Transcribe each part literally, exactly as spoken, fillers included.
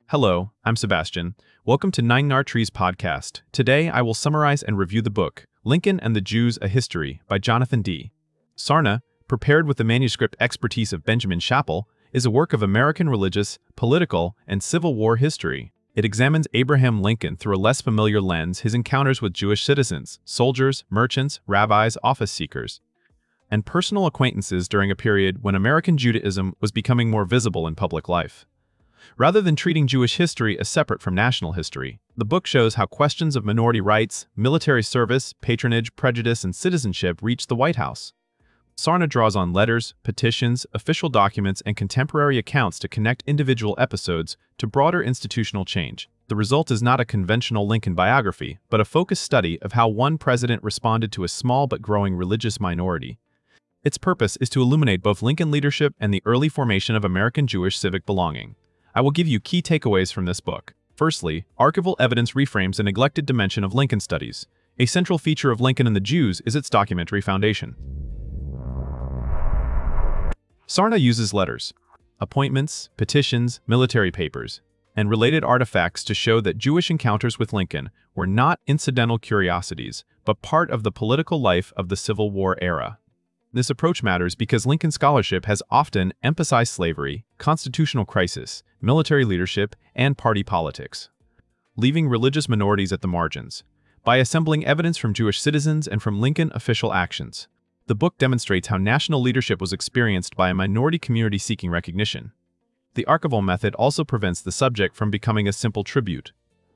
Hello, I'm Sebastian. Welcome to Nine Nar Trees podcast. Today, I will summarize and review the book, Lincoln and the Jews, A History, by Jonathan D. Sarna, prepared with the manuscript expertise of Benjamin Chappell, is a work of American religious, political, and Civil War history. It examines Abraham Lincoln through a less familiar lens, his encounters with Jewish citizens, soldiers, merchants, rabbis, office seekers, and personal acquaintances during a period when American Judaism was becoming more visible in public life. Rather than treating Jewish history as separate from national history, the book shows how questions of minority rights, military service, patronage, prejudice, and citizenship reached the White House. Sarna draws on letters, petitions, official documents, and contemporary accounts to connect individual episodes to broader institutional change. The result is not a conventional Lincoln biography, but a focused study of how one president responded to a small but growing religious minority. Its purpose is to illuminate both Lincoln leadership and the early formation of American Jewish civic belonging. I will give you key takeaways from this book. Firstly, archival evidence reframes a neglected dimension of Lincoln studies. A central feature of Lincoln and the Jews is its documentary foundation. Sarna uses letters, appointments, petitions, military papers, and related artifacts to show that Jewish encounters with Lincoln were not incidental curiosities, but part of the political life of the Civil War era. This approach matters because Lincoln scholarship has often emphasized slavery, constitutional crisis, military leadership, and party politics, leaving religious minorities at the margins. By assembling evidence from Jewish citizens and from Lincoln official actions, the book demonstrates how national leadership was experienced by a minority community seeking recognition. The archival method also prevents the subject from becoming a simple tribute.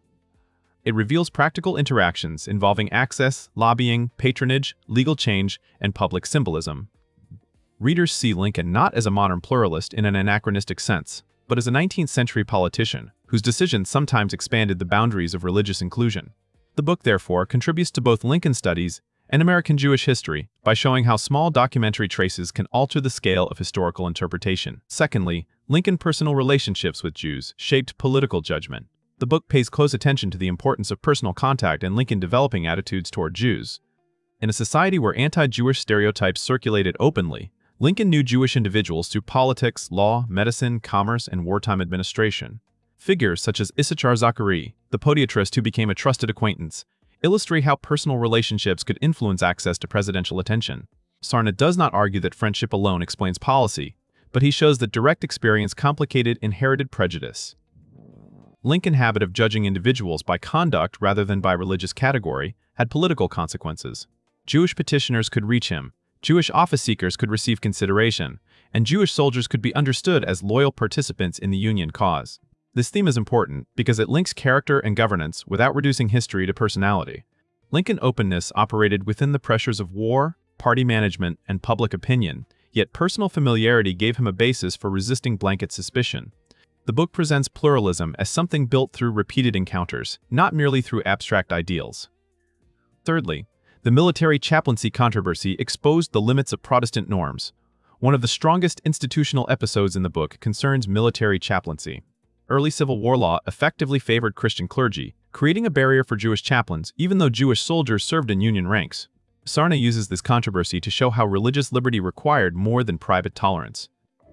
It reveals practical interactions involving access, lobbying, patronage, legal change, and public symbolism. Readers see Lincoln not as a modern pluralist in an anachronistic sense, but as a nineteenth century politician whose decisions sometimes expanded the boundaries of religious inclusion. The book, therefore, contributes to both Lincoln studies and American Jewish history by showing how small documentary traces can alter the scale of historical interpretation. Secondly, Lincoln's personal relationships with Jews shaped political judgment. The book pays close attention to the importance of personal contact and Lincoln developing attitudes toward Jews. In a society where anti-Jewish stereotypes circulated openly, Lincoln knew Jewish individuals through politics, law, medicine, commerce, and wartime administration. Figures such as Issachar Zachary, the podiatrist who became a trusted acquaintance, illustrate how personal relationships could influence access to presidential attention. Sarna does not argue that friendship alone explains policy, but he shows that direct experience complicated inherited prejudice. Lincoln's habit of judging individuals by conduct rather than by religious category had political consequences. Jewish petitioners could reach him, Jewish office seekers could receive consideration, and Jewish soldiers could be understood as loyal participants in the Union cause. This theme is important because it links character and governance without reducing history to personality. Lincoln's openness operated within the pressures of war, party management, and public opinion, yet personal familiarity gave him a basis for resisting blanket suspicion. The book presents pluralism as something built through repeated encounters, not merely through abstract ideals. Thirdly, the military chaplaincy controversy exposed the limits of Protestant norms. One of the strongest institutional episodes in the book concerns military chaplaincy. Early Civil War law effectively favored Christian clergy, creating a barrier for Jewish chaplains even though Jewish soldiers served in Union ranks. Sarna uses this controversy to show how religious liberty required more than private tolerance.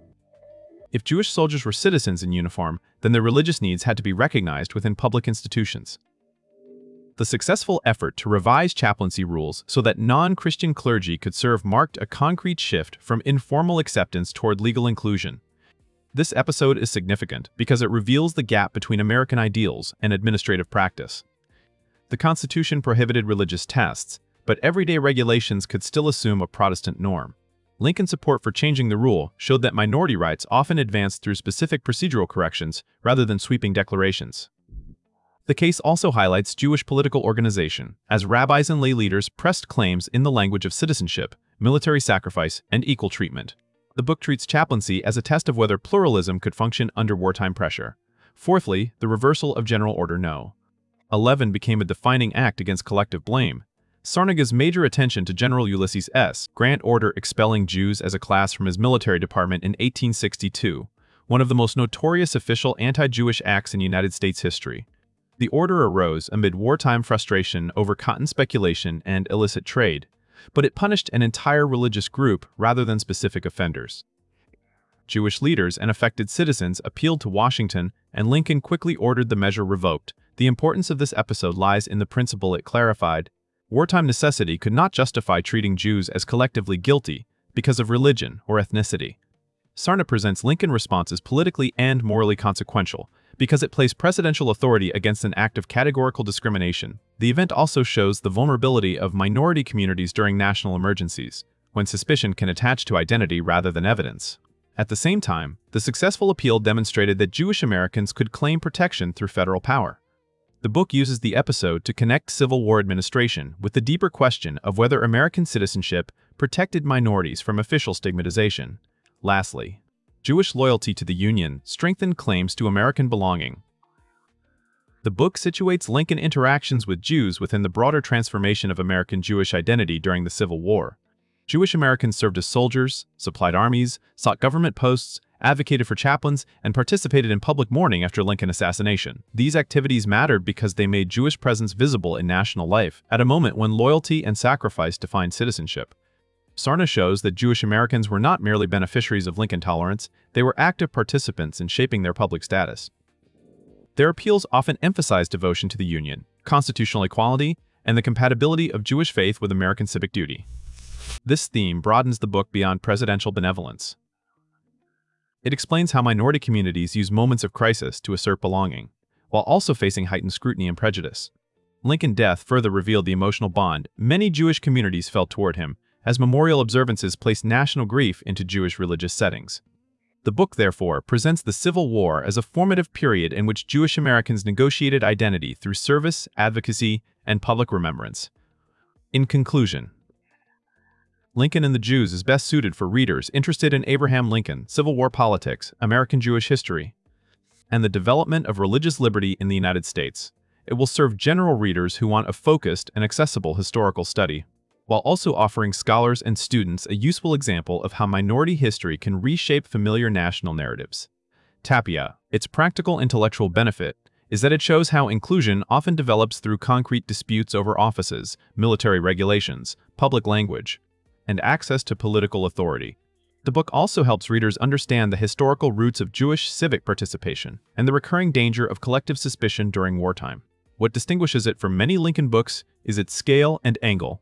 If Jewish soldiers were citizens in uniform, then their religious needs had to be recognized within public institutions. The successful effort to revise chaplaincy rules so that non-Christian clergy could serve marked a concrete shift from informal acceptance toward legal inclusion. This episode is significant because it reveals the gap between American ideals and administrative practice. The Constitution prohibited religious tests, but everyday regulations could still assume a Protestant norm. Lincoln's support for changing the rule showed that minority rights often advanced through specific procedural corrections rather than sweeping declarations. The case also highlights Jewish political organization, as rabbis and lay leaders pressed claims in the language of citizenship, military sacrifice, and equal treatment. The book treats chaplaincy as a test of whether pluralism could function under wartime pressure. Fourthly, the reversal of General Order No. eleven became a defining act against collective blame. Sarna gives major attention to General Ulysses S. Grant order expelling Jews as a class from his military department in eighteen sixty-two, one of the most notorious official anti-Jewish acts in United States history. The order arose amid wartime frustration over cotton speculation and illicit trade, but it punished an entire religious group rather than specific offenders. Jewish leaders and affected citizens appealed to Washington, and Lincoln quickly ordered the measure revoked. The importance of this episode lies in the principle it clarified. Wartime necessity could not justify treating Jews as collectively guilty because of religion or ethnicity. Sarna presents Lincoln response as politically and morally consequential because it placed presidential authority against an act of categorical discrimination. The event also shows the vulnerability of minority communities during national emergencies, when suspicion can attach to identity rather than evidence. At the same time, the successful appeal demonstrated that Jewish Americans could claim protection through federal power. The book uses the episode to connect Civil War administration with the deeper question of whether American citizenship protected minorities from official stigmatization. Lastly, Jewish loyalty to the Union strengthened claims to American belonging. The book situates Lincoln interactions with Jews within the broader transformation of American Jewish identity during the Civil War. Jewish Americans served as soldiers, supplied armies, sought government posts, advocated for chaplains, and participated in public mourning after Lincoln assassination. These activities mattered because they made Jewish presence visible in national life at a moment when loyalty and sacrifice defined citizenship. Sarna shows that Jewish Americans were not merely beneficiaries of Lincoln tolerance, they were active participants in shaping their public status. Their appeals often emphasized devotion to the Union, constitutional equality, and the compatibility of Jewish faith with American civic duty. This theme broadens the book beyond presidential benevolence. It explains how minority communities use moments of crisis to assert belonging, while also facing heightened scrutiny and prejudice. Lincoln's death further revealed the emotional bond many Jewish communities felt toward him, as memorial observances placed national grief into Jewish religious settings. The book, therefore, presents the Civil War as a formative period in which Jewish Americans negotiated identity through service, advocacy, and public remembrance. In conclusion, Lincoln and the Jews is best suited for readers interested in Abraham Lincoln, Civil War politics, American Jewish history, and the development of religious liberty in the United States. It will serve general readers who want a focused and accessible historical study, while also offering scholars and students a useful example of how minority history can reshape familiar national narratives. Tapia, its practical intellectual benefit, is that it shows how inclusion often develops through concrete disputes over offices, military regulations, public language, and access to political authority. The book also helps readers understand the historical roots of Jewish civic participation and the recurring danger of collective suspicion during wartime. What distinguishes it from many Lincoln books is its scale and angle.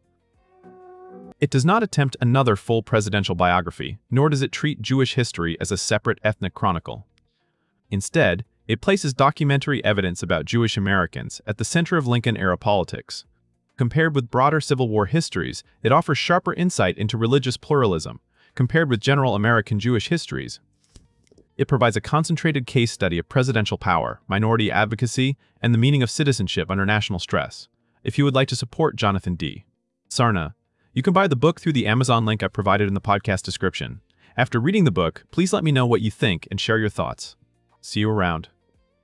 It does not attempt another full presidential biography, nor does it treat Jewish history as a separate ethnic chronicle. Instead, it places documentary evidence about Jewish Americans at the center of Lincoln-era politics. Compared with broader Civil War histories, it offers sharper insight into religious pluralism. Compared with general American Jewish histories, it provides a concentrated case study of presidential power, minority advocacy, and the meaning of citizenship under national stress. If you would like to support Jonathan D. Sarna, you can buy the book through the Amazon link I provided in the podcast description. After reading the book, please let me know what you think and share your thoughts. See you around.